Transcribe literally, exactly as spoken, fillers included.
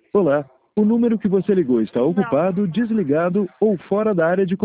Olá, o número que você ligou está ocupado, desligado ou fora da área de